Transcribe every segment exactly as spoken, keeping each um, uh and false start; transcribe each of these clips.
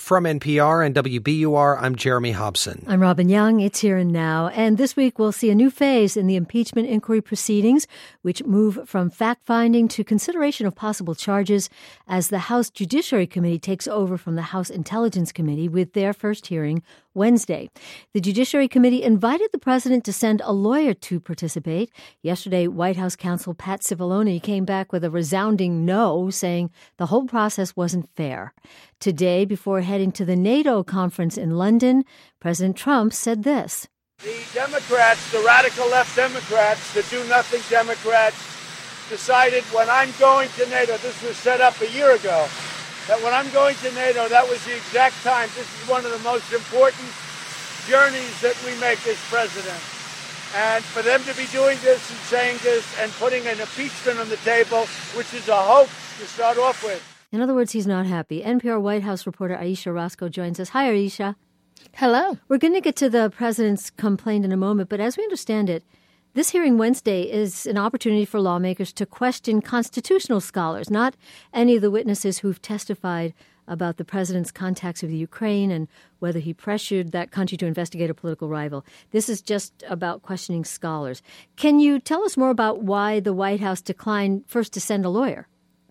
From N P R and W B U R, I'm Jeremy Hobson. I'm Robin Young. It's Here and Now. And this week we'll see a new phase in the impeachment inquiry proceedings, which move from fact-finding to consideration of possible charges as the House Judiciary Committee takes over from the House Intelligence Committee with their first hearing Wednesday. The Judiciary Committee invited the president to send a lawyer to participate. Yesterday, White House counsel Pat Cipollone came back with a resounding no, saying the whole process wasn't fair. Today, before heading to the NATO conference in London, President Trump said this. The Democrats, the radical left Democrats, the do-nothing Democrats, decided when I'm going to NATO, this was set up a year ago, that when I'm going to NATO, that was the exact time. This is one of the most important journeys that we make as president. And for them to be doing this and saying this and putting an impeachment on the table, which is a hoax to start off with. In other words, he's not happy. N P R White House reporter Ayesha Rascoe joins us. Hi, Ayesha. Hello. We're going to get to the president's complaint in a moment, but as we understand it, this hearing Wednesday is an opportunity for lawmakers to question constitutional scholars, not any of the witnesses who've testified about the president's contacts with Ukraine and whether he pressured that country to investigate a political rival. This is just about questioning scholars. Can you tell us more about why the White House declined first to send a lawyer?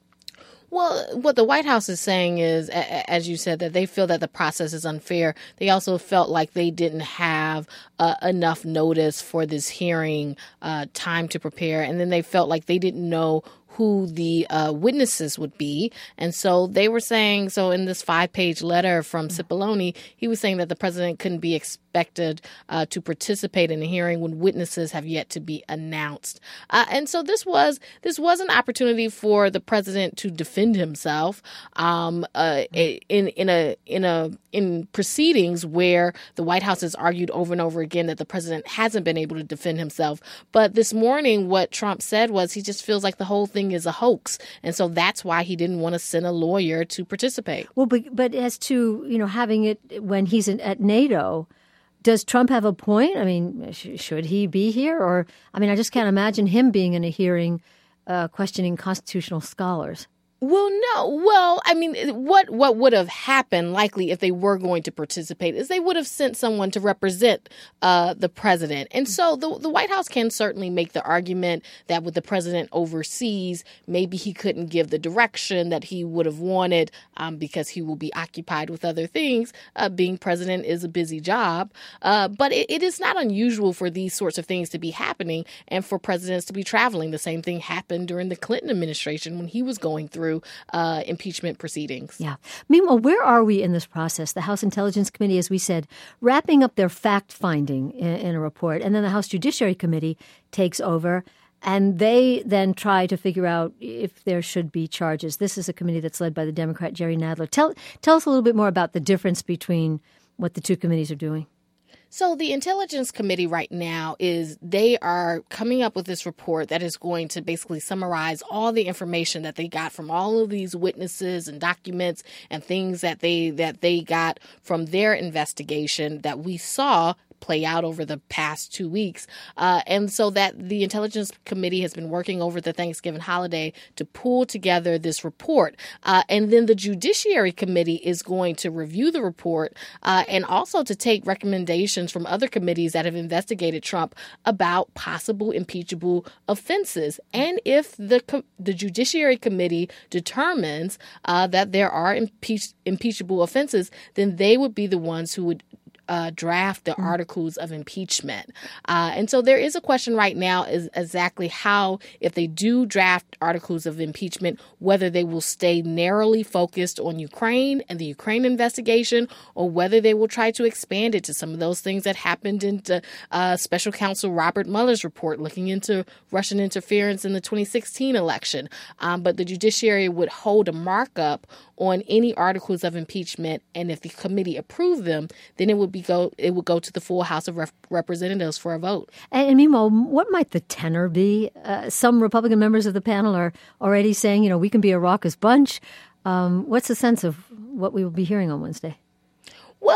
Well, what the White House is saying is, as you said, that they feel that the process is unfair. They also felt like they didn't have uh, enough notice for this hearing, uh, time to prepare. And then they felt like they didn't know who the uh, witnesses would be. And so they were saying, so in this five-page letter from Cipollone, he was saying that the president couldn't be expected uh, to participate in a hearing when witnesses have yet to be announced. Uh, and so this was this was an opportunity for the president to defend himself um, uh, in in a in a in proceedings where the White House has argued over and over again that the president hasn't been able to defend himself. But this morning, what Trump said was he just feels like the whole thing is a hoax. And so that's why he didn't want to send a lawyer to participate. Well, but, but as to, you know, having it when he's in, at NATO, does Trump have a point? I mean, sh- should he be here? Or, I mean, I just can't imagine him being in a hearing uh, questioning constitutional scholars. Well, no. Well, I mean, what what would have happened likely if they were going to participate is they would have sent someone to represent uh, the president. And so the, the White House can certainly make the argument that with the president overseas, maybe he couldn't give the direction that he would have wanted um, because he will be occupied with other things. Uh, being president is a busy job. Uh, but it, it is not unusual for these sorts of things to be happening and for presidents to be traveling. The same thing happened during the Clinton administration when he was going through Uh, impeachment proceedings. Yeah. Meanwhile, where are we in this process? The House Intelligence Committee, as we said, wrapping up their fact-finding in, in a report, and then the House Judiciary Committee takes over, and they then try to figure out if there should be charges. This is a committee that's led by the Democrat Jerry Nadler. Tell, tell us a little bit more about the difference between what the two committees are doing. So the Intelligence Committee right now is they are coming up with this report that is going to basically summarize all the information that they got from all of these witnesses and documents and things that they that they got from their investigation that we saw play out over the past two weeks. Uh, and so that the Intelligence Committee has been working over the Thanksgiving holiday to pull together this report. Uh, and then the Judiciary Committee is going to review the report uh, and also to take recommendations from other committees that have investigated Trump about possible impeachable offenses. And if the the Judiciary Committee determines uh, that there are impeach- impeachable offenses, then they would be the ones who would Uh, draft the articles of impeachment. Uh, and so there is a question right now is exactly how, if they do draft articles of impeachment, whether they will stay narrowly focused on Ukraine and the Ukraine investigation, or whether they will try to expand it to some of those things that happened into uh, Special Counsel Robert Mueller's report looking into Russian interference in the twenty sixteen election. Um, but the judiciary would hold a markup on any articles of impeachment, and if the committee approved them, then it would be go it would go to the full House of Rep- Representatives for a vote. And, and meanwhile, what might the tenor be? Uh, some Republican members of the panel are already saying, you know, we can be a raucous bunch. Um, what's the sense of what we will be hearing on Wednesday? Well, I,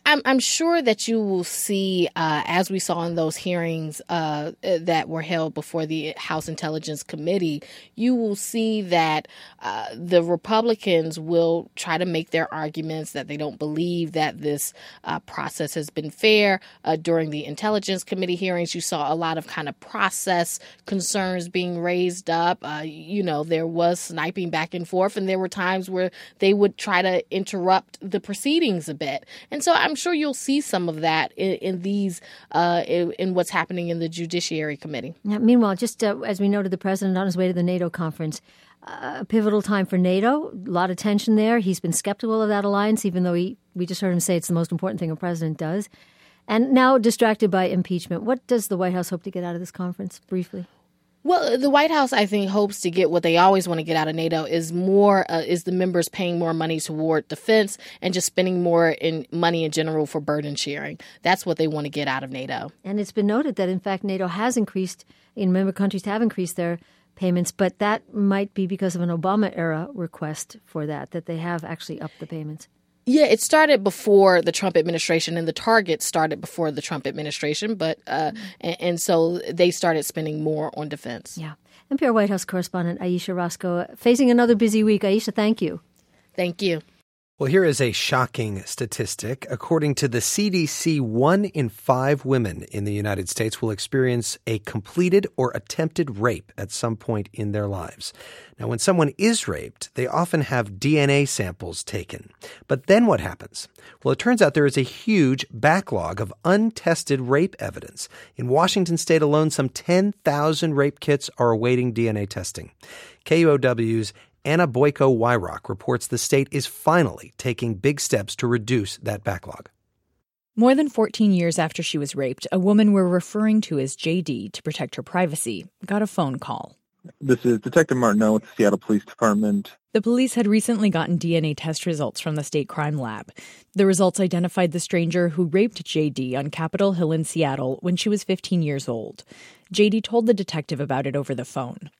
I'm, I'm sure that you will see, uh, as we saw in those hearings uh, that were held before the House Intelligence Committee, you will see that uh, the Republicans will try to make their arguments that they don't believe that this uh, process has been fair. Uh, during the Intelligence Committee hearings, you saw a lot of kind of process concerns being raised up. Uh, you know, there was sniping back and forth, and there were times where they would try to interrupt the proceedings a bit. And so I'm sure you'll see some of that in, in these, uh, in, in what's happening in the Judiciary Committee. Now, meanwhile, just uh, as we noted, the president on his way to the NATO conference, uh, a pivotal time for NATO, a lot of tension there. He's been skeptical of that alliance, even though he, we just heard him say it's the most important thing a president does. And now distracted by impeachment. What does the White House hope to get out of this conference, briefly? Well, the White House, I think, hopes to get what they always want to get out of NATO is more, uh, is the members paying more money toward defense and just spending more in money in general for burden sharing. That's what they want to get out of NATO. And it's been noted that, in fact, NATO has increased, and member countries have increased their payments, but that might be because of an Obama-era request for that, that they have actually upped the payments. Yeah, it started before the Trump administration, and the target started before the Trump administration. But uh, and, and so they started spending more on defense. Yeah. N P R White House correspondent Ayesha Rascoe facing another busy week. Ayesha, thank you. Thank you. Well, here is a shocking statistic. According to the C D C, one in five women in the United States will experience a completed or attempted rape at some point in their lives. Now, when someone is raped, they often have D N A samples taken. But then what happens? Well, it turns out there is a huge backlog of untested rape evidence. In Washington state alone, some ten thousand rape kits are awaiting D N A testing. K U O W's Anna Boyko-Wyrock reports the state is finally taking big steps to reduce that backlog. More than fourteen years after she was raped, a woman we're referring to as J D to protect her privacy got a phone call. This is Detective Martineau with the Seattle Police Department. The police had recently gotten D N A test results from the state crime lab. The results identified the stranger who raped J D on Capitol Hill in Seattle when she was fifteen years old. J D told the detective about it over the phone.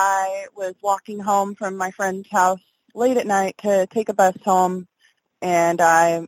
I was walking home from my friend's house late at night to take a bus home, and I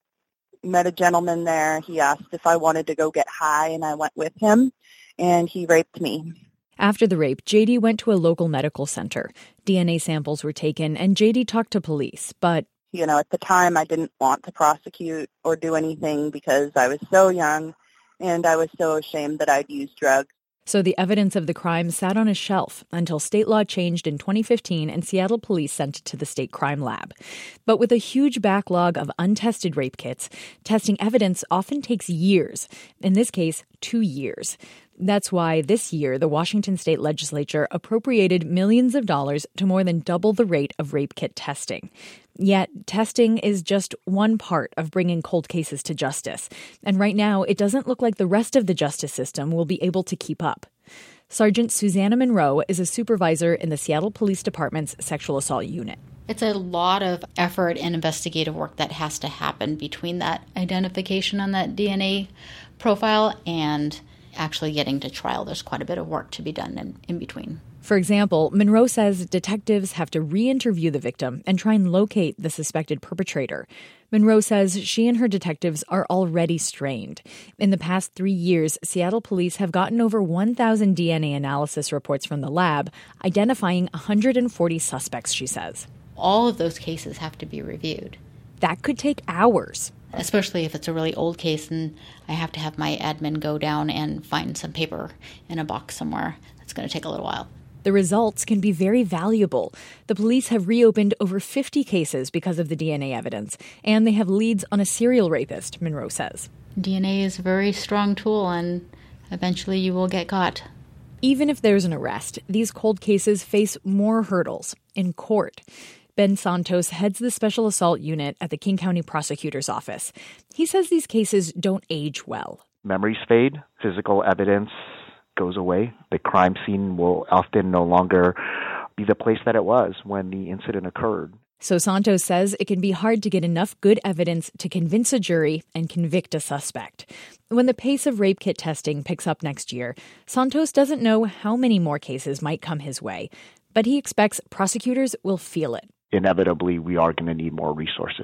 met a gentleman there. He asked if I wanted to go get high, and I went with him, and he raped me. After the rape, J D went to a local medical center. D N A samples were taken, and J D talked to police, but... You know, at the time, I didn't want to prosecute or do anything because I was so young, and I was so ashamed that I'd used drugs. So the evidence of the crime sat on a shelf until state law changed in twenty fifteen and Seattle police sent it to the state crime lab. But with a huge backlog of untested rape kits, testing evidence often takes years. In this case, two years. That's why this year the Washington state legislature appropriated millions of dollars to more than double the rate of rape kit testing. Yet, testing is just one part of bringing cold cases to justice. And right now, it doesn't look like the rest of the justice system will be able to keep up. Sergeant Susanna Monroe is a supervisor in the Seattle Police Department's sexual assault unit. It's a lot of effort and investigative work that has to happen between that identification on that D N A profile and actually getting to trial. There's quite a bit of work to be done in, in between. For example, Monroe says detectives have to re-interview the victim and try and locate the suspected perpetrator. Monroe says she and her detectives are already strained. In the past three years, Seattle police have gotten over one thousand D N A analysis reports from the lab, identifying one hundred forty suspects, she says. All of those cases have to be reviewed. That could take hours. Especially if it's a really old case and I have to have my admin go down and find some paper in a box somewhere. That's going to take a little while. The results can be very valuable. The police have reopened over fifty cases because of the D N A evidence, and they have leads on a serial rapist, Monroe says. D N A is a very strong tool, and eventually you will get caught. Even if there's an arrest, these cold cases face more hurdles in court. Ben Santos heads the Special Assault Unit at the King County Prosecutor's Office. He says these cases don't age well. Memories fade, physical evidence goes away. The crime scene will often no longer be the place that it was when the incident occurred. So Santos says it can be hard to get enough good evidence to convince a jury and convict a suspect. When the pace of rape kit testing picks up next year, Santos doesn't know how many more cases might come his way, but he expects prosecutors will feel it. Inevitably, we are going to need more resources.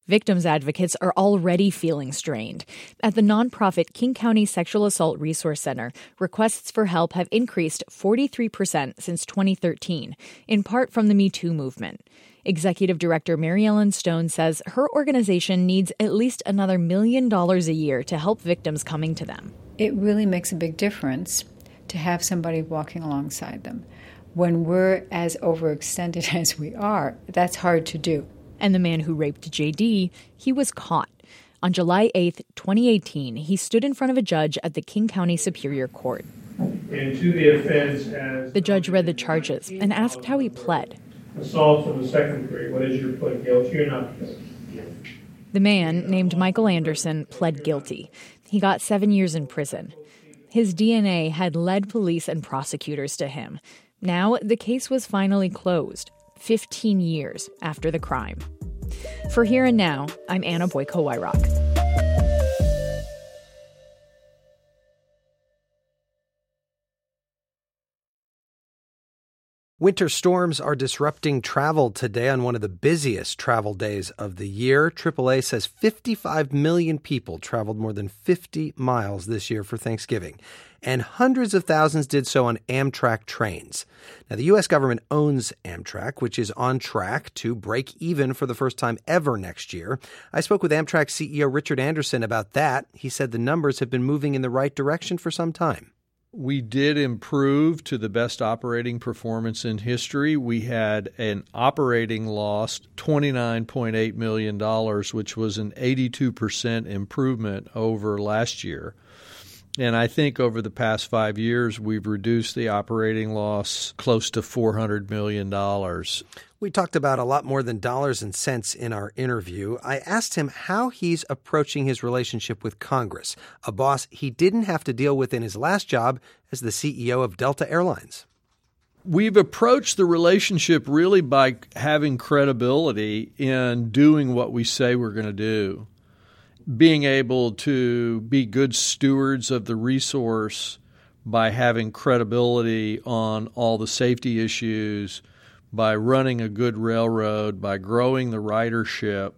Victims advocates are already feeling strained. At the nonprofit King County Sexual Assault Resource Center, requests for help have increased forty-three percent since twenty thirteen, in part from the Me Too movement. Executive Director Mary Ellen Stone says her organization needs at least another million dollars a year to help victims coming to them. It really makes a big difference to have somebody walking alongside them. When we're as overextended as we are, that's hard to do. And the man who raped J D, he was caught. On July eighth, twenty eighteen, he stood in front of a judge at the King County Superior Court. And to the offense as... The judge read the charges and asked how he pled. Assault of the second degree. What is your plea? Guilty or not guilty? The man, named Michael Anderson, pled guilty. He got seven years in prison. His D N A had led police and prosecutors to him. Now, the case was finally closed, fifteen years after the crime. For Here and Now, I'm Anna Boyko-Wyrock. Winter storms are disrupting travel today on one of the busiest travel days of the year. triple A says fifty-five million people traveled more than fifty miles this year for Thanksgiving, and hundreds of thousands did so on Amtrak trains. Now, the U S government owns Amtrak, which is on track to break even for the first time ever next year. I spoke with Amtrak C E O Richard Anderson about that. He said the numbers have been moving in the right direction for some time. We did improve to the best operating performance in history. We had an operating loss, twenty-nine point eight million dollars, which was an eighty-two percent improvement over last year. And I think over the past five years, we've reduced the operating loss close to four hundred million dollars. We talked about a lot more than dollars and cents in our interview. I asked him how he's approaching his relationship with Congress, a boss he didn't have to deal with in his last job as the C E O of Delta Airlines. We've approached the relationship really by having credibility in doing what we say we're going to do, being able to be good stewards of the resource by having credibility on all the safety issues, by running a good railroad, by growing the ridership.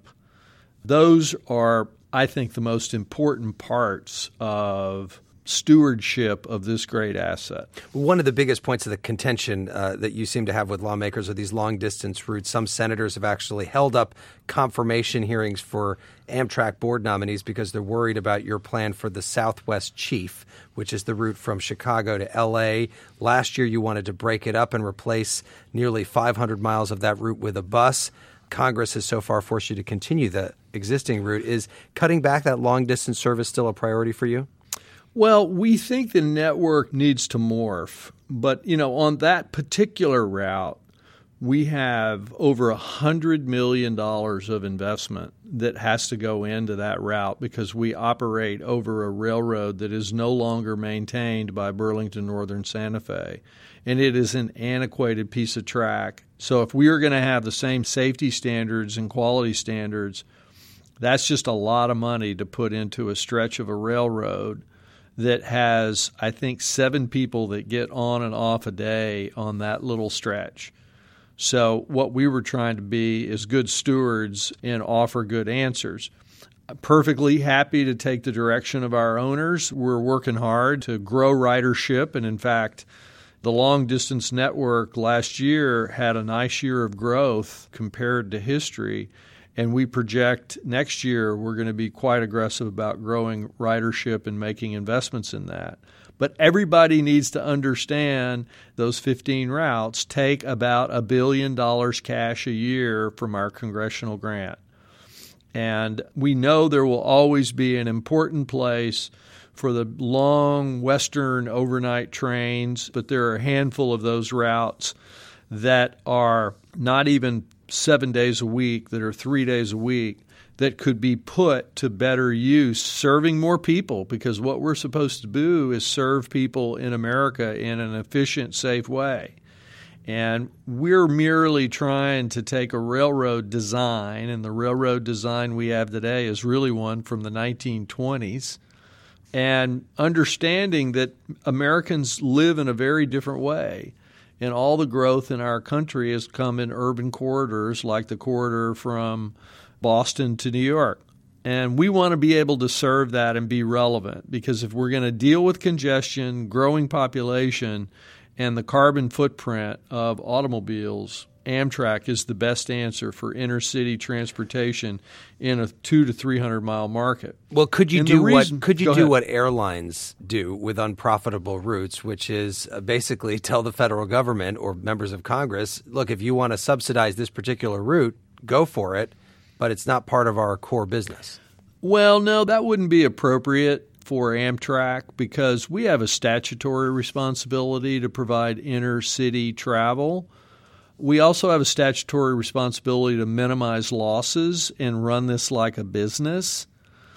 Those are, I think, the most important parts of stewardship of this great asset. One of the biggest points of the contention uh, that you seem to have with lawmakers are these long-distance routes. Some senators have actually held up confirmation hearings for Amtrak board nominees because they're worried about your plan for the Southwest Chief, which is the route from Chicago to L A. Last year, you wanted to break it up and replace nearly five hundred miles of that route with a bus. Congress has so far forced you to continue the existing route. Is cutting back that long-distance service still a priority for you? Well, we think the network needs to morph. But, you know, on that particular route, we have over one hundred million dollars of investment that has to go into that route because we operate over a railroad that is no longer maintained by Burlington Northern Santa Fe. And it is an antiquated piece of track. So if we are going to have the same safety standards and quality standards, that's just a lot of money to put into a stretch of a railroad that has, I think, seven people that get on and off a day on that little stretch. So what we were trying to be is good stewards and offer good answers. I'm perfectly happy to take the direction of our owners. We're working hard to grow ridership, and in fact, the long-distance network last year had a nice year of growth compared to history. And we project next year we're going to be quite aggressive about growing ridership and making investments in that. But everybody needs to understand those fifteen routes take about a billion dollars cash a year from our congressional grant. And we know there will always be an important place for the long western overnight trains, but there are a handful of those routes that are not even seven days a week, that are three days a week, that could be put to better use, serving more people, because what we're supposed to do is serve people in America in an efficient, safe way. And we're merely trying to take a railroad design, and the railroad design we have today is really one from the nineteen twenties, and understanding that Americans live in a very different way. And all the growth in our country has come in urban corridors like the corridor from Boston to New York. And we want to be able to serve that and be relevant, because if we're going to deal with congestion, growing population, and the carbon footprint of automobiles, Amtrak is the best answer for inner-city transportation in a two to three hundred mile market. Well, could you and do reason, what could you do ahead. what airlines do with unprofitable routes, which is uh, basically tell the federal government or members of Congress, look, if you want to subsidize this particular route, go for it, but it's not part of our core business. Well, no, that wouldn't be appropriate for Amtrak, because we have a statutory responsibility to provide inner-city travel. We also have a statutory responsibility to minimize losses and run this like a business.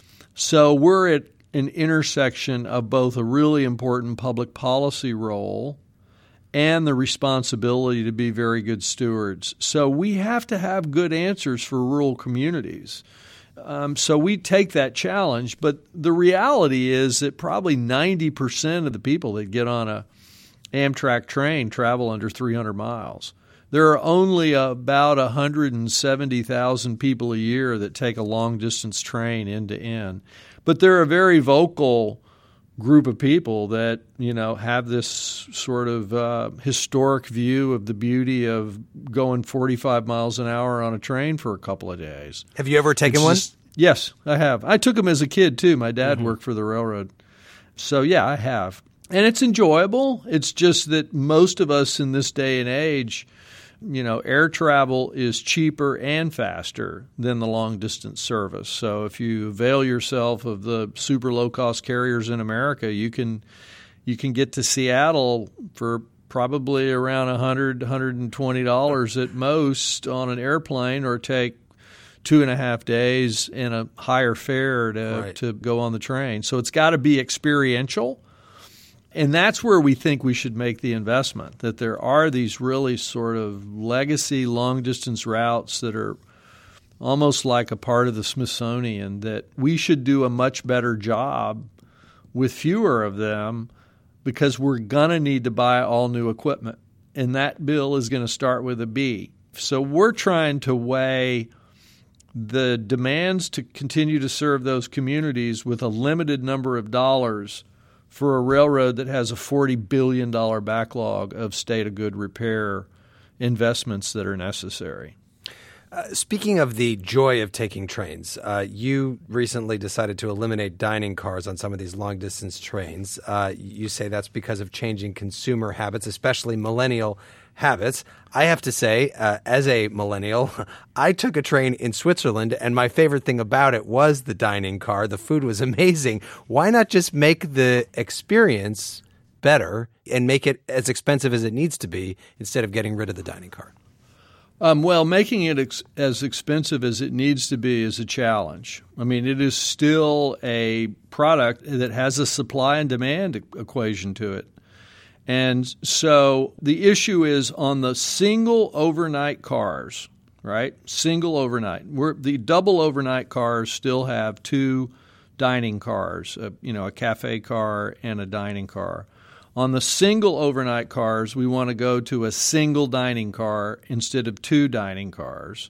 So we're at an intersection of both a really important public policy role and the responsibility to be very good stewards. So we have to have good answers for rural communities. Um, so we take that challenge, but the reality is that probably ninety percent of the people that get on a Amtrak train travel under three hundred miles. There are only about one hundred seventy thousand people a year that take a long-distance train end to end. But they're a very vocal group of people that, you know, have this sort of uh, historic view of the beauty of going forty-five miles an hour on a train for a couple of days. Have you ever taken It's one? Just, yes, I have. I took them as a kid, too. My dad Mm-hmm. worked for the railroad. So, yeah, I have. And it's enjoyable. It's just that most of us in this day and age, you know, air travel is cheaper and faster than the long-distance service. So if you avail yourself of the super low-cost carriers in America, you can you can get to Seattle for probably around one hundred dollars, one hundred twenty dollars at most on an airplane, or take two and a half days and a higher fare to, Right. to go on the train. So it's got to be experiential. And that's where we think we should make the investment, that there are these really sort of legacy long-distance routes that are almost like a part of the Smithsonian, that we should do a much better job with fewer of them, because we're going to need to buy all new equipment. And that bill is going to start with a B. So we're trying to weigh the demands to continue to serve those communities with a limited number of dollars for a railroad that has a forty billion dollars backlog of state of good repair investments that are necessary. Uh, speaking of the joy of taking trains, uh, you recently decided to eliminate dining cars on some of these long-distance trains. Uh, you say that's because of changing consumer habits, especially millennial habits. I have to say, uh, as a millennial, I took a train in Switzerland, and my favorite thing about it was the dining car. The food was amazing. Why not just make the experience better and make it as expensive as it needs to be instead of getting rid of the dining car? Um, well, making it ex- as expensive as it needs to be is a challenge. I mean, it is still a product that has a supply and demand e- equation to it. And so the issue is on the single overnight cars, right? Single overnight. We're, the double overnight cars still have two dining cars, a, you know, a cafe car and a dining car. On the single overnight cars, we want to go to a single dining car instead of two dining cars,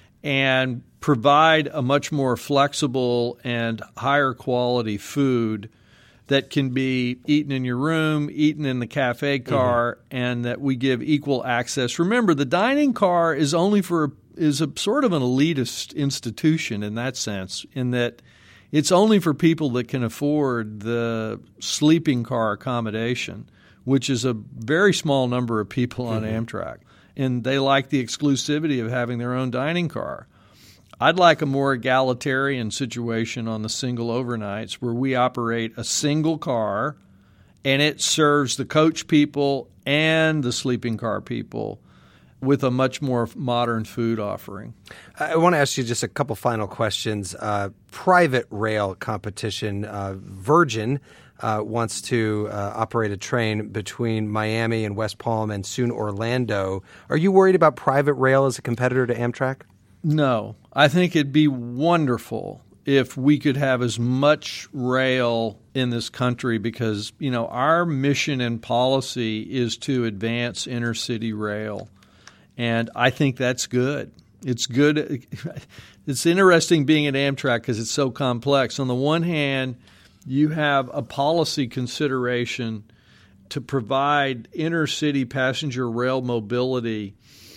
and provide a much more flexible and higher quality food that can be eaten in your room, eaten in the cafe car, mm-hmm. and that we give equal access. Remember, the dining car is only for is a sort of an elitist institution in that sense, in that it's only for people that can afford the sleeping car accommodation, which is a very small number of people on mm-hmm. Amtrak. And they like the exclusivity of having their own dining car. I'd like a more egalitarian situation on the single overnights, where we operate a single car and it serves the coach people and the sleeping car people with a much more modern food offering. I want to ask you just a couple final questions. Uh, private rail competition. Uh, Virgin uh, wants to uh, operate a train between Miami and West Palm and soon Orlando. Are you worried about private rail as a competitor to Amtrak? No. I think it'd be wonderful if we could have as much rail in this country, because, you know, our mission and policy is to advance inner city rail. And I think that's good. It's good. it's interesting being at Amtrak because it's so complex. On the one hand, you have a policy consideration to provide inner-city passenger rail mobility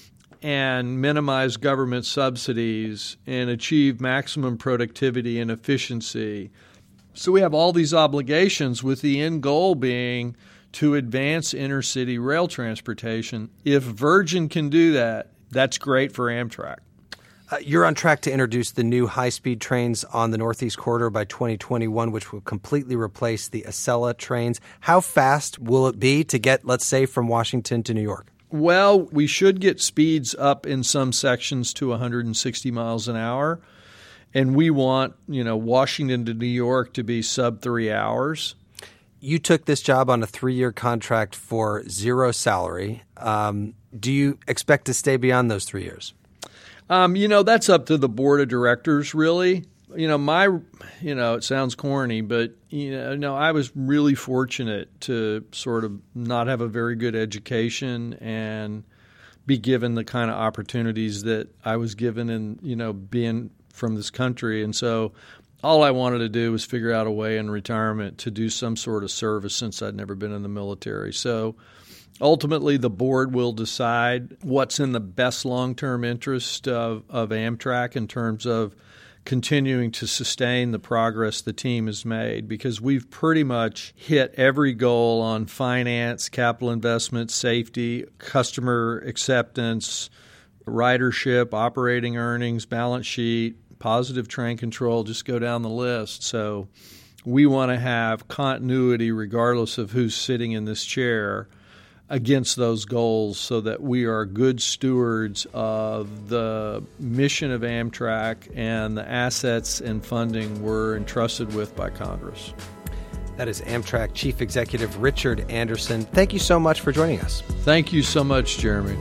and minimize government subsidies and achieve maximum productivity and efficiency. So we have all these obligations with the end goal being to advance inner-city rail transportation. If Virgin can do that, that's great for Amtrak. Uh, you're on track to introduce the new high-speed trains on the Northeast Corridor by twenty twenty-one, which will completely replace the Acela trains. How fast will it be to get, let's say, from Washington to New York? Well, we should get speeds up in some sections to one hundred sixty miles an hour, and we want, you know, Washington to New York to be sub three hours. You took this job on a three-year contract for zero salary. Um, do you expect to stay beyond those three years? Um, you know, that's up to the board of directors, really. You know, my, you know, it sounds corny, but, you know, no, I was really fortunate to sort of not have a very good education and be given the kind of opportunities that I was given in, you know, being from this country. And so all I wanted to do was figure out a way in retirement to do some sort of service since I'd never been in the military. So ultimately, the board will decide what's in the best long-term interest of, of Amtrak in terms of continuing to sustain the progress the team has made, because we've pretty much hit every goal on finance, capital investment, safety, customer acceptance, ridership, operating earnings, balance sheet, positive train control, just go down the list. So we want to have continuity regardless of who's sitting in this chair against those goals so that we are good stewards of the mission of Amtrak and the assets and funding we're entrusted with by Congress. That is Amtrak Chief Executive Richard Anderson. Thank you so much for joining us. Thank you so much, Jeremy.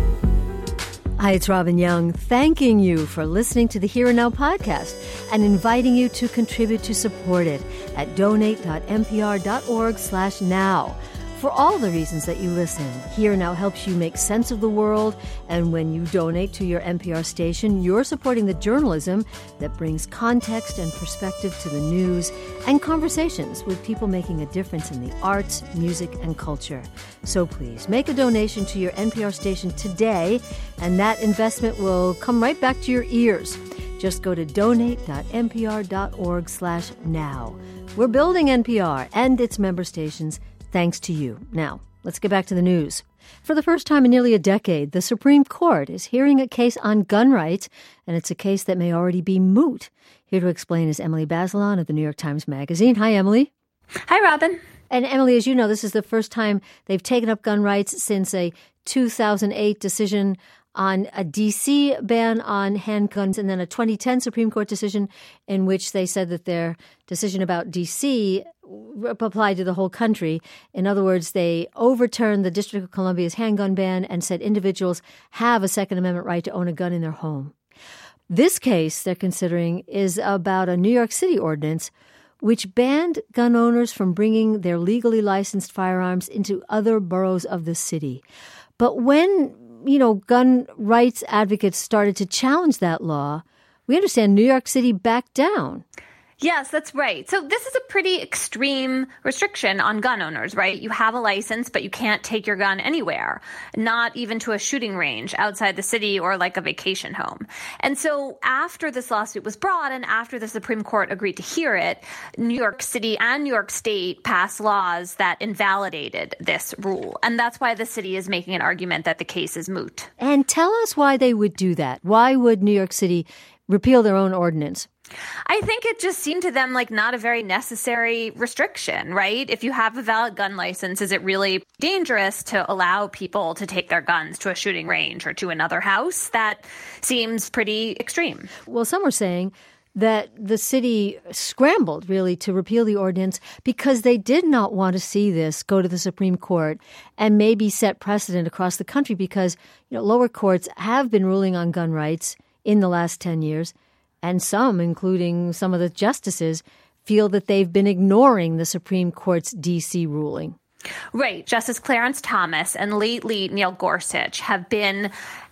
Hi, it's Robin Young, thanking you for listening to the Here and Now podcast and inviting you to contribute to support it at donate.npr.org slash now. For all the reasons that you listen, Here Now helps you make sense of the world, and when you donate to your N P R station, you're supporting the journalism that brings context and perspective to the news and conversations with people making a difference in the arts, music, and culture. So please, make a donation to your N P R station today, and that investment will come right back to your ears. Just go to donate.npr.org slash now. We're building N P R and its member stations thanks to you. Now, let's get back to the news. For the first time in nearly a decade, the Supreme Court is hearing a case on gun rights, and it's a case that may already be moot. Here to explain is Emily Bazelon of the New York Times Magazine. Hi, Emily. Hi, Robin. And Emily, as you know, this is the first time they've taken up gun rights since a two thousand eight decision on a D C ban on handguns, and then a twenty ten Supreme Court decision in which they said that their decision about D C applied to the whole country. In other words, they overturned the District of Columbia's handgun ban and said individuals have a Second Amendment right to own a gun in their home. This case they're considering is about a New York City ordinance which banned gun owners from bringing their legally licensed firearms into other boroughs of the city. But when, you know, gun rights advocates started to challenge that law, we understand New York City backed down. Yes, that's right. So this is a pretty extreme restriction on gun owners, right? You have a license, but you can't take your gun anywhere, not even to a shooting range outside the city or like a vacation home. And so after this lawsuit was brought and after the Supreme Court agreed to hear it, New York City and New York State passed laws that invalidated this rule. And that's why the city is making an argument that the case is moot. And tell us why they would do that. Why would New York City repeal their own ordinance? I think it just seemed to them like not a very necessary restriction, right? If you have a valid gun license, is it really dangerous to allow people to take their guns to a shooting range or to another house? That seems pretty extreme. Well, some were saying that the city scrambled really to repeal the ordinance because they did not want to see this go to the Supreme Court and maybe set precedent across the country because, you know, lower courts have been ruling on gun rights in the last ten years. And some, including some of the justices, feel that they've been ignoring the Supreme Court's D C ruling. Right. Justice Clarence Thomas and lately Neil Gorsuch have been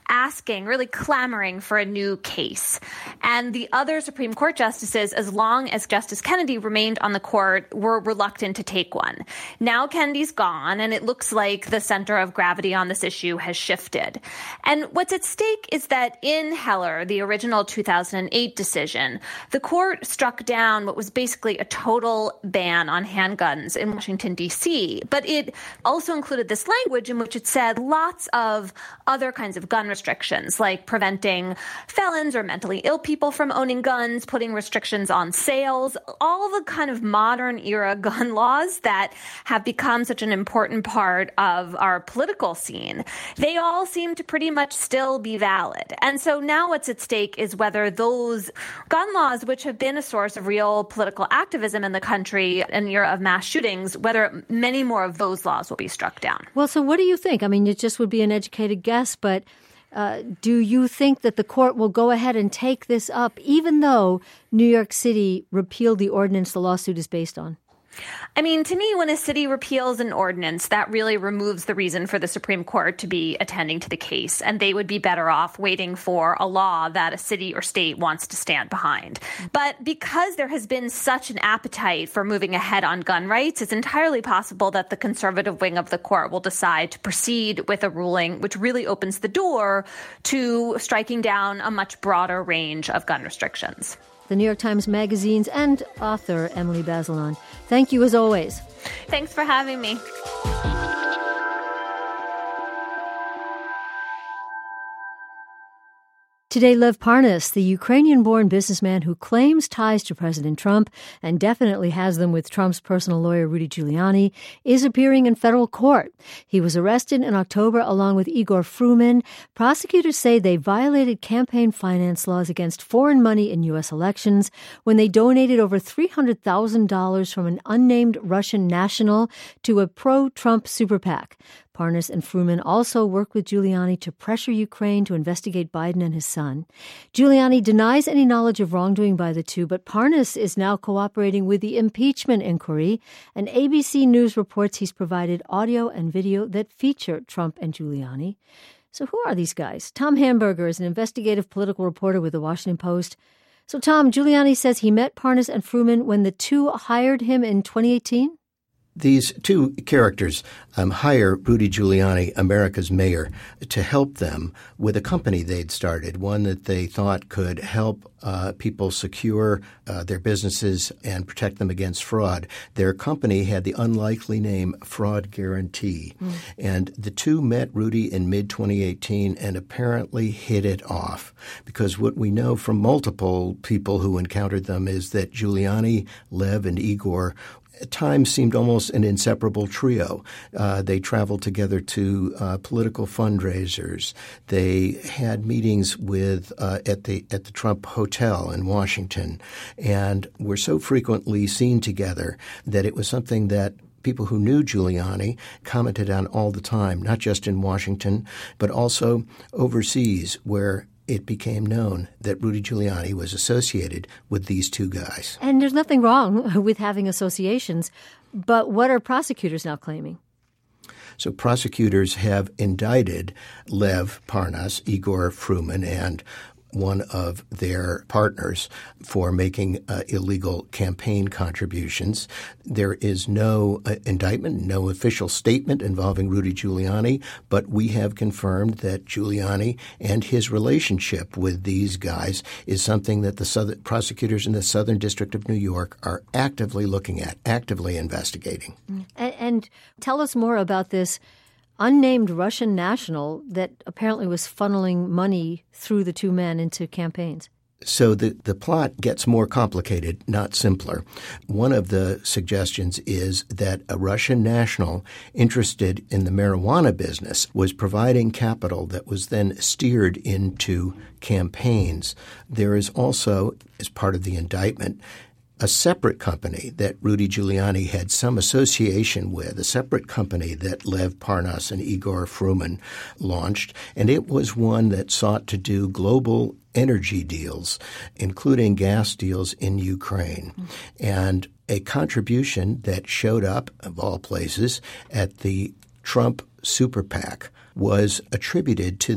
asking, really clamoring for a new case. And the other Supreme Court justices, as long as Justice Kennedy remained on the court, were reluctant to take one. Now Kennedy's gone, and it looks like the center of gravity on this issue has shifted. And what's at stake is that in Heller, the original two thousand eight decision, the court struck down what was basically a total ban on handguns in Washington, D C, but it also included this language in which it said lots of other kinds of gun restrictions, like preventing felons or mentally ill people from owning guns, putting restrictions on sales, all the kind of modern era gun laws that have become such an important part of our political scene. They all seem to pretty much still be valid. And so now what's at stake is whether those gun laws, which have been a source of real political activism in the country in the era of mass shootings, whether many more of those laws will be struck down. Well, so what do you think? I mean, it just would be an educated guess, but uh, do you think that the court will go ahead and take this up, even though New York City repealed the ordinance the lawsuit is based on? I mean, to me, when a city repeals an ordinance, that really removes the reason for the Supreme Court to be attending to the case, and they would be better off waiting for a law that a city or state wants to stand behind. But because there has been such an appetite for moving ahead on gun rights, it's entirely possible that the conservative wing of the court will decide to proceed with a ruling which really opens the door to striking down a much broader range of gun restrictions. The New York Times Magazine's and author Emily Bazelon. Thank you as always. Thanks for having me. Today, Lev Parnas, the Ukrainian-born businessman who claims ties to President Trump and definitely has them with Trump's personal lawyer, Rudy Giuliani, is appearing in federal court. He was arrested in October along with Igor Fruman. Prosecutors say they violated campaign finance laws against foreign money in U S elections when they donated over three hundred thousand dollars from an unnamed Russian national to a pro-Trump super PAC. Parnas and Fruman also worked with Giuliani to pressure Ukraine to investigate Biden and his son. Giuliani denies any knowledge of wrongdoing by the two, but Parnas is now cooperating with the impeachment inquiry, and A B C News reports he's provided audio and video that feature Trump and Giuliani. So who are these guys? Tom Hamburger is an investigative political reporter with The Washington Post. So, Tom, Giuliani says he met Parnas and Fruman when the two hired him in twenty eighteen? These two characters um, hire Rudy Giuliani, America's mayor, to help them with a company they'd started, one that they thought could help uh, people secure uh, their businesses and protect them against fraud. Their company had the unlikely name Fraud Guarantee. Mm. And the two met Rudy in mid twenty eighteen and apparently hit it off, because what we know from multiple people who encountered them is that Giuliani, Lev, and Igor at times seemed almost an inseparable trio. Uh, they traveled together to uh, political fundraisers. They had meetings with uh, at the at the Trump Hotel in Washington, and were so frequently seen together that it was something that people who knew Giuliani commented on all the time, not just in Washington, but also overseas, where it became known that Rudy Giuliani was associated with these two guys. And there's nothing wrong with having associations, but what are prosecutors now claiming? So prosecutors have indicted Lev Parnas, Igor Fruman, and one of their partners for making uh, illegal campaign contributions. There is no uh, indictment, no official statement involving Rudy Giuliani, but we have confirmed that Giuliani and his relationship with these guys is something that the southern prosecutors in the Southern District of New York are actively looking at, actively investigating. And, and tell us more about this unnamed Russian national that apparently was funneling money through the two men into campaigns. So the, the plot gets more complicated, not simpler. One of the suggestions is that a Russian national interested in the marijuana business was providing capital that was then steered into campaigns. There is also, as part of the indictment, a separate company that Rudy Giuliani had some association with, a separate company that Lev Parnas and Igor Fruman launched, and it was one that sought to do global energy deals, including gas deals in Ukraine. Mm-hmm. And a contribution that showed up, of all places, at the Trump Super PAC was attributed to that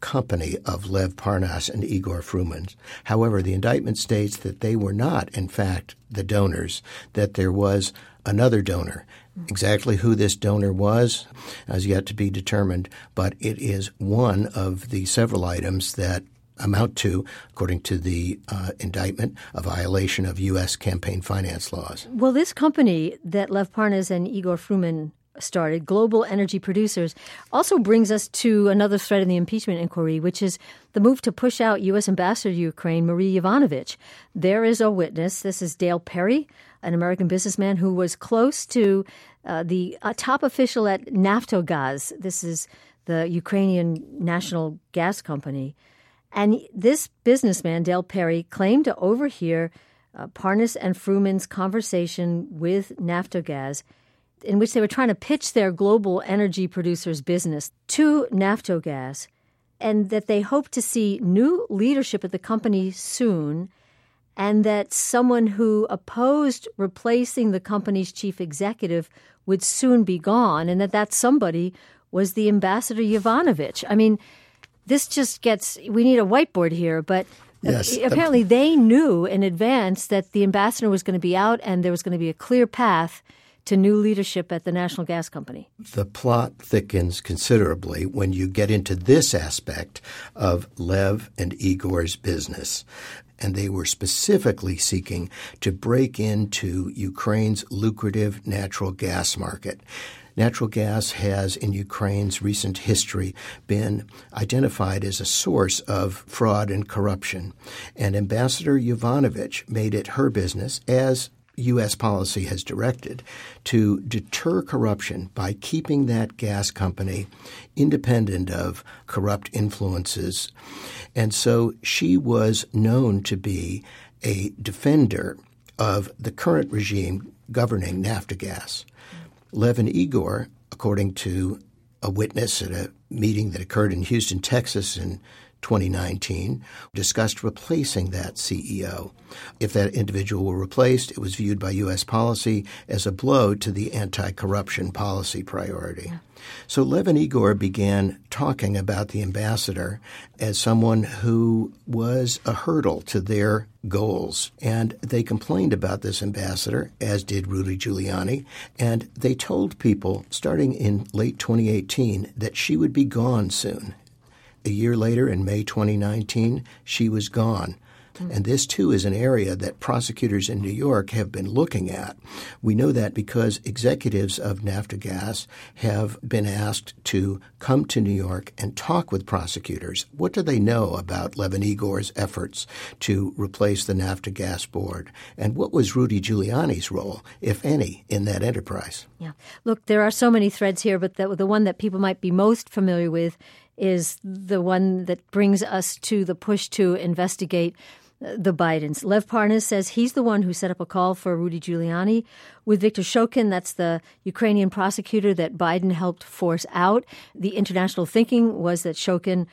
company of Lev Parnas and Igor Fruman. However, the indictment states that they were not, in fact, the donors, that there was another donor. Exactly who this donor was has yet to be determined, but it is one of the several items that amount to, according to the uh, indictment, a violation of U S campaign finance laws. Well, this company that Lev Parnas and Igor Fruman started, Global Energy Producers, also brings us to another thread in the impeachment inquiry, which is the move to push out U S Ambassador to Ukraine, Marie Yovanovitch. There is a witness. This is Dale Perry, an American businessman who was close to uh, the uh, top official at Naftogaz. This is the Ukrainian national gas company. And this businessman, Dale Perry, claimed to overhear uh, Parnas and Fruman's conversation with Naftogaz, in which they were trying to pitch their global energy producers business to Naftogaz, and that they hope to see new leadership at the company soon, and that someone who opposed replacing the company's chief executive would soon be gone, and that that somebody was the Ambassador Yovanovitch. I mean, this just gets – we need a whiteboard here, but yes. apparently they knew in advance that the ambassador was going to be out and there was going to be a clear path to new leadership at the National Gas Company. The plot thickens considerably when you get into this aspect of Lev and Igor's business. And they were specifically seeking to break into Ukraine's lucrative natural gas market. Natural gas has, in Ukraine's recent history, been identified as a source of fraud and corruption. And Ambassador Yovanovitch made it her business, as U S policy has directed, to deter corruption by keeping that gas company independent of corrupt influences. And so she was known to be a defender of the current regime governing Naftogaz. Lev and Igor, according to a witness at a meeting that occurred in Houston, Texas in twenty nineteen, discussed replacing that C E O. If that individual were replaced, it was viewed by U S policy as a blow to the anti-corruption policy priority. Yeah. So Lev and Igor began talking about the ambassador as someone who was a hurdle to their goals. And they complained about this ambassador, as did Rudy Giuliani, and they told people starting in late twenty eighteen that she would be gone soon. A year later, in May twenty nineteen, she was gone. And this, too, is an area that prosecutors in New York have been looking at. We know that because executives of Naftogaz have been asked to come to New York and talk with prosecutors. What do they know about Lev and Igor's efforts to replace the Naftogaz board? And what was Rudy Giuliani's role, if any, in that enterprise? Yeah. Look, there are so many threads here, but the, the one that people might be most familiar with is the one that brings us to the push to investigate the Bidens. Lev Parnas says he's the one who set up a call for Rudy Giuliani with Viktor Shokin. That's the Ukrainian prosecutor that Biden helped force out. The international thinking was that Shokin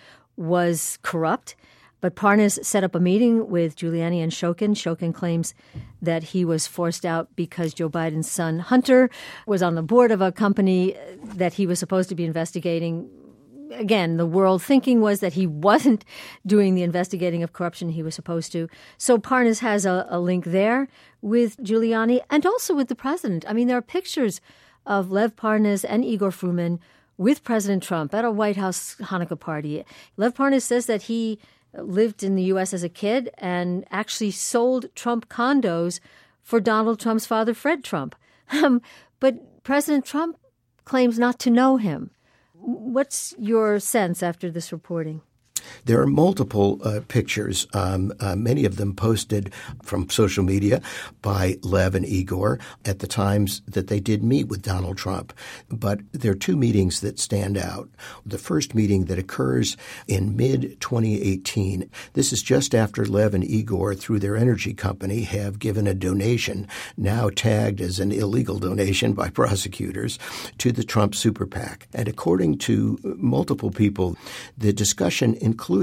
was corrupt. But Parnas set up a meeting with Giuliani and Shokin. Shokin claims that he was forced out because Joe Biden's son, Hunter, was on the board of a company that he was supposed to be investigating. Again, the world thinking was that he wasn't doing the investigating of corruption he was supposed to. So Parnas has a, a link there with Giuliani and also with the president. I mean, there are pictures of Lev Parnas and Igor Fruman with President Trump at a White House Hanukkah party. Lev Parnas says that he lived in the U S as a kid and actually sold Trump condos for Donald Trump's father, Fred Trump. Um, but President Trump claims not to know him. What's your sense after this reporting? There are multiple uh, pictures, um, uh, many of them posted from social media by Lev and Igor at the times that they did meet with Donald Trump. But there are two meetings that stand out. The first meeting that occurs in mid twenty eighteen, this is just after Lev and Igor, through their energy company, have given a donation, now tagged as an illegal donation by prosecutors, to the Trump Super PAC. And according to multiple people, the discussion included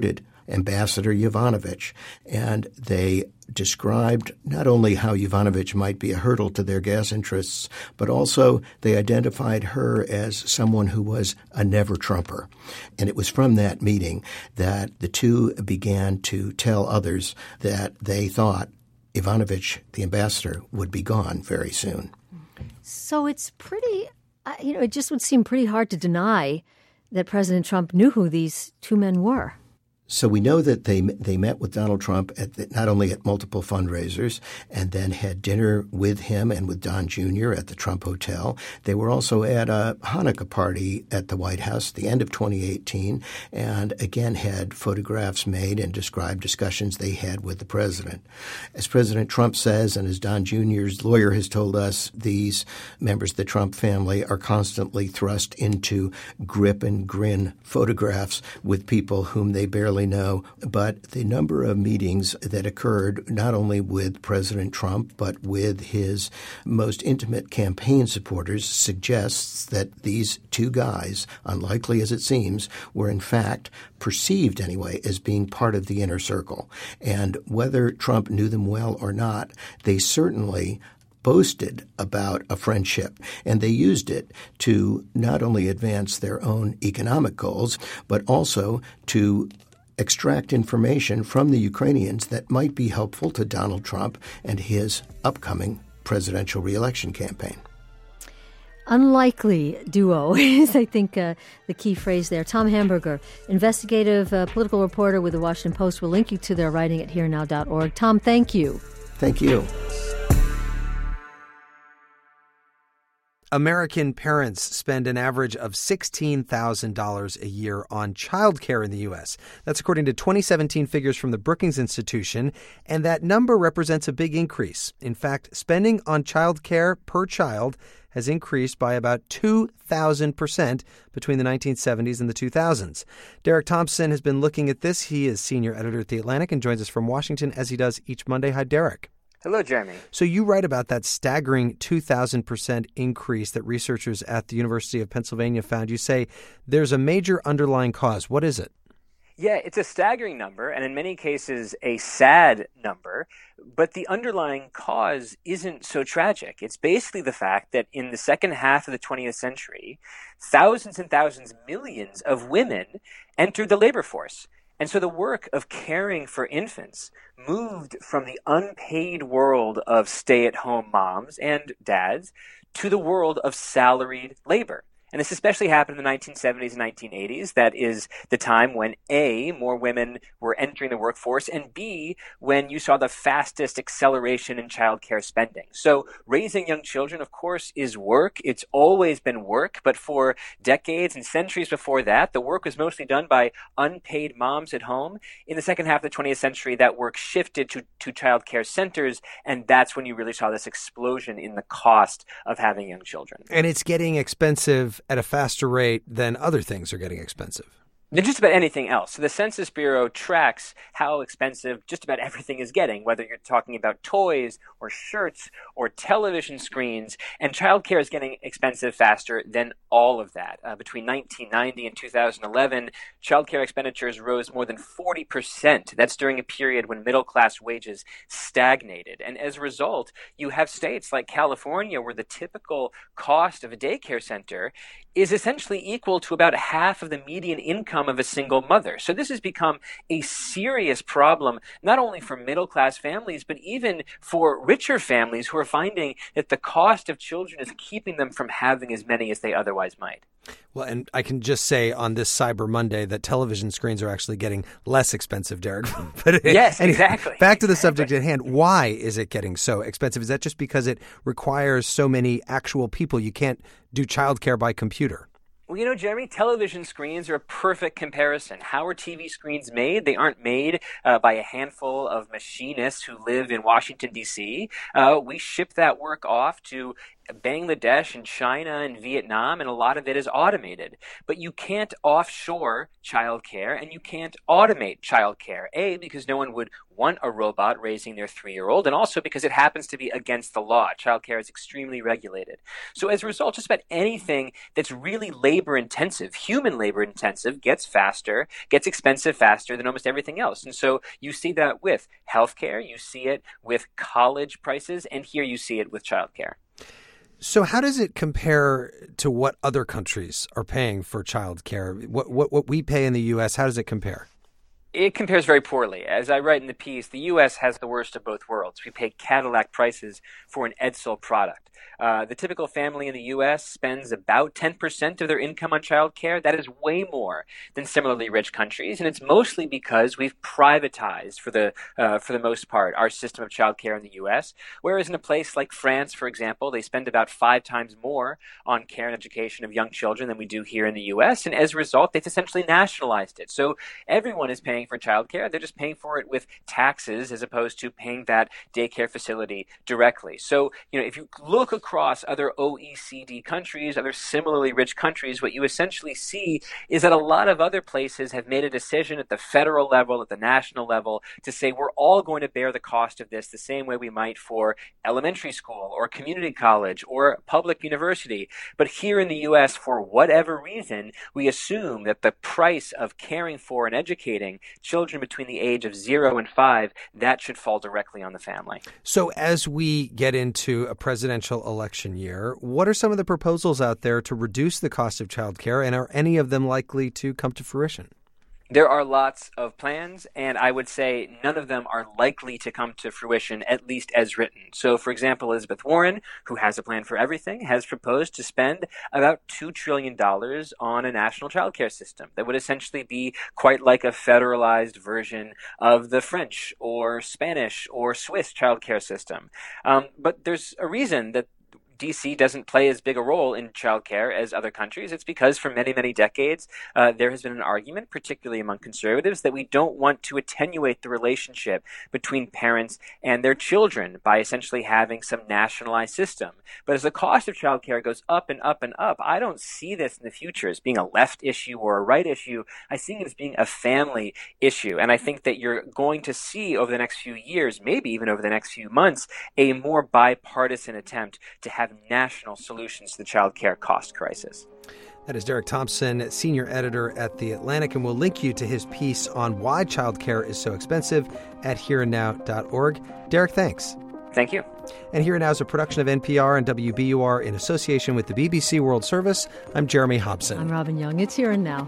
Ambassador Yovanovitch. And they described not only how Yovanovitch might be a hurdle to their gas interests, but also they identified her as someone who was a never-Trumper. And it was from that meeting that the two began to tell others that they thought Yovanovitch, the ambassador, would be gone very soon. So it's pretty, uh, you know, it just would seem pretty hard to deny that President Trump knew who these two men were. So we know that they they met with Donald Trump at the, not only at multiple fundraisers and then had dinner with him and with Don Junior at the Trump Hotel. They were also at a Hanukkah party at the White House at the end of twenty eighteen and again had photographs made and described discussions they had with the president. As President Trump says, and as Don Junior's lawyer has told us, these members of the Trump family are constantly thrust into grip and grin photographs with people whom they barely know, but the number of meetings that occurred not only with President Trump but with his most intimate campaign supporters suggests that these two guys, unlikely as it seems, were in fact perceived anyway as being part of the inner circle. And whether Trump knew them well or not, they certainly boasted about a friendship, and they used it to not only advance their own economic goals, but also to extract information from the Ukrainians that might be helpful to Donald Trump and his upcoming presidential reelection campaign. Unlikely duo is, I think, uh, the key phrase there. Tom Hamburger, investigative uh, political reporter with the Washington Post. We'll link you to their writing at here now dot org. Tom, thank you. Thank you. American parents spend an average of sixteen thousand dollars a year on childcare in the U S. That's according to twenty seventeen figures from the Brookings Institution, and that number represents a big increase. In fact, spending on childcare per child has increased by about two thousand percent between the nineteen seventies and the two thousands. Derek Thompson has been looking at this. He is senior editor at The Atlantic and joins us from Washington as he does each Monday. Hi, Derek. Hello, Jeremy. So you write about that staggering two thousand percent increase that researchers at the University of Pennsylvania found. You say there's a major underlying cause. What is it? Yeah, it's a staggering number, and in many cases a sad number, but the underlying cause isn't so tragic. It's basically the fact that in the second half of the twentieth century, thousands and thousands, millions of women entered the labor force. And so the work of caring for infants moved from the unpaid world of stay-at-home moms and dads to the world of salaried labor. And this especially happened in the nineteen seventies and nineteen eighties. That is the time when A, more women were entering the workforce, and B, when you saw the fastest acceleration in childcare spending. So raising young children, of course, is work. It's always been work, but for decades and centuries before that, the work was mostly done by unpaid moms at home. In the second half of the twentieth century, that work shifted to, to childcare centers, and that's when you really saw this explosion in the cost of having young children. And it's getting expensive at a faster rate than other things are getting expensive. Than just about anything else. So the Census Bureau tracks how expensive just about everything is getting, whether you're talking about toys or shirts or television screens, and childcare is getting expensive faster than all of that. Uh, between nineteen ninety and two thousand eleven, childcare expenditures rose more than forty percent. That's during a period when middle-class wages stagnated. And as a result, you have states like California where the typical cost of a daycare center is essentially equal to about half of the median income of a single mother. So this has become a serious problem, not only for middle-class families, but even for richer families who are finding that the cost of children is keeping them from having as many as they otherwise might. Well, and I can just say on this Cyber Monday that television screens are actually getting less expensive, Derek. But yes, anyway, exactly. Back to the subject at hand. Why is it getting so expensive? Is that just because it requires so many actual people? You can't do childcare by computer. Well, you know, Jeremy, television screens are a perfect comparison. How are T V screens made? They aren't made uh, by a handful of machinists who live in Washington, D C. Uh, we ship that work off to Bangladesh and China and Vietnam, and a lot of it is automated. But you can't offshore childcare and you can't automate childcare. A, because no one would want a robot raising their three-year-old, and also because it happens to be against the law. Childcare is extremely regulated. So as a result, just about anything that's really labor-intensive, human labor-intensive, gets faster, gets expensive faster than almost everything else. And so you see that with healthcare, you see it with college prices, and here you see it with childcare. So how does it compare to what other countries are paying for childcare? What, what what we pay in the U S, how does it compare? It compares very poorly. As I write in the piece, the U S has the worst of both worlds. We pay Cadillac prices for an Edsel product. Uh, the typical family in the U S spends about ten percent of their income on childcare. That is way more than similarly rich countries, and it's mostly because we've privatized, for the uh, for the most part, our system of childcare in the U S. Whereas in a place like France, for example, they spend about five times more on care and education of young children than we do here in the U S, and as a result, they've essentially nationalized it. So everyone is paying for childcare. They're just paying for it with taxes as opposed to paying that daycare facility directly. So, you know, if you look across other O E C D countries, other similarly rich countries, what you essentially see is that a lot of other places have made a decision at the federal level, at the national level, to say we're all going to bear the cost of this the same way we might for elementary school or community college or public university. But here in the U S, for whatever reason, we assume that the price of caring for and educating children between the age of zero and five, that should fall directly on the family. So as we get into a presidential election year, what are some of the proposals out there to reduce the cost of childcare, and are any of them likely to come to fruition? There are lots of plans, and I would say none of them are likely to come to fruition, at least as written. So, for example, Elizabeth Warren, who has a plan for everything, has proposed to spend about two trillion dollars on a national childcare system that would essentially be quite like a federalized version of the French or Spanish or Swiss childcare system. Um, but there's a reason that D C doesn't play as big a role in childcare as other countries. It's because for many, many decades, uh, there has been an argument, particularly among conservatives, that we don't want to attenuate the relationship between parents and their children by essentially having some nationalized system. But as the cost of childcare goes up and up and up, I don't see this in the future as being a left issue or a right issue. I see it as being a family issue. And I think that you're going to see over the next few years, maybe even over the next few months, a more bipartisan attempt to have national solutions to the child care cost crisis. That is Derek Thompson, senior editor at The Atlantic, and we'll link you to his piece on why child care is so expensive at here and now dot org. Derek, thanks. Thank you. And Here and Now is a production of N P R and W B U R in association with the B B C World Service. I'm Jeremy Hobson. I'm Robin Young. It's Here and Now.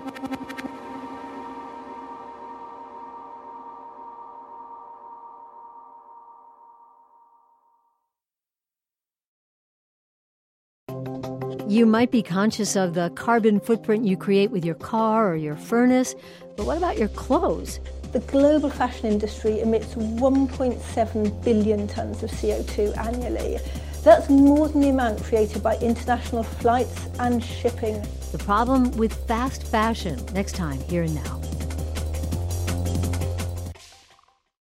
You might be conscious of the carbon footprint you create with your car or your furnace, but what about your clothes? The global fashion industry emits one point seven billion tonnes of C O two annually. That's more than the amount created by international flights and shipping. The problem with fast fashion, next time, Here and Now.